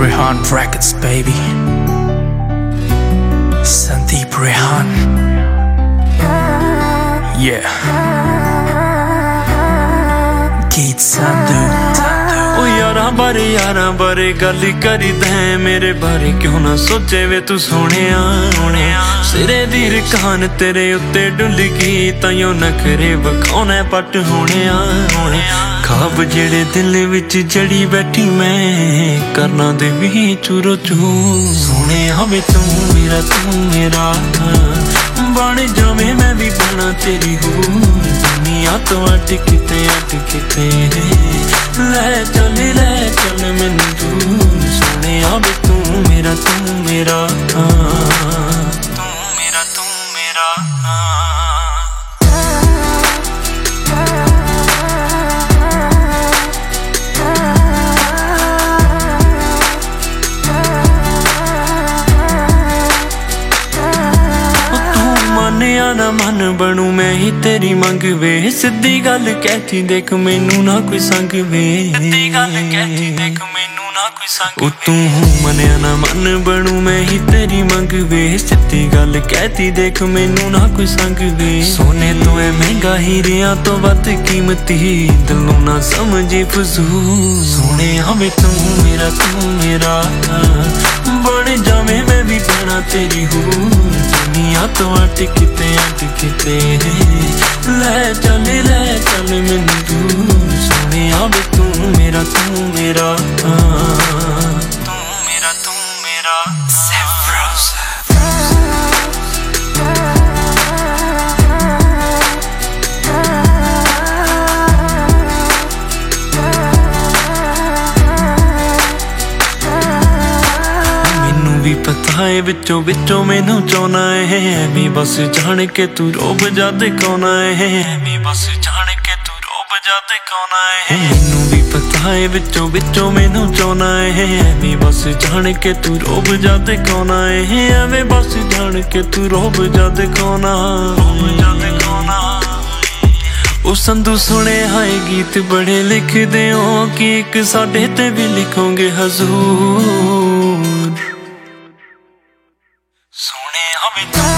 Rehan Records, baby. Sandeep Rehan. Yeah. Geet Sandhu. ओ यारां बारे गल करीदा है, मेरे बारे क्यों ना सोचे वे तू सोहणिया। सिरे दी रकान तेरे उत्ते डुल गई, ताइयों नखरे वखाउणा पट होणिया। खाब जेड़े दिल विच जड़ी बैठी मैं, करना दे भी चूरो चू। सोहणिया वे तू मेरा बन जावे मैं भी बना तेरी हूँ। दुनिया तो अट किते ले चल मैनू दूर। सोहणिया वे तू मेरा तू मेरा ना मन बनू मैं ही तेरी मंग वे। सिद्धी गल कहती देख मैनू ना कोई संग वे। तू मनिया ना मन बनू मैं ही तेरी मंग वे। सिद्धी गल कहती देख मैनू ना कोई संग वे। सोने तो है महंगा हीरिया तो वध कीमती, दिलों ना समझे फजूल। सोने हमें तू मेरा बन जावे मैं भी बना तेरी हूँ। दुनिया तो अट किते ले चल मैनू दूर। सोहणिया वे तू मेरा भी पता है विचों मैनू चाहना है। मैं बस जान के तू रोब जा दिखाना है। मैनू भी पता है विचों मैनू चाहना है। मैं बस जान के तू रोब जा दिखाना है। मैं बस जान के तू रोब जा दिखाना। ओ संधू सुने हाय गीत बड़े लिख दे कि एक साडे ते भी लिखोगे हजूर। सोहणिया वे तू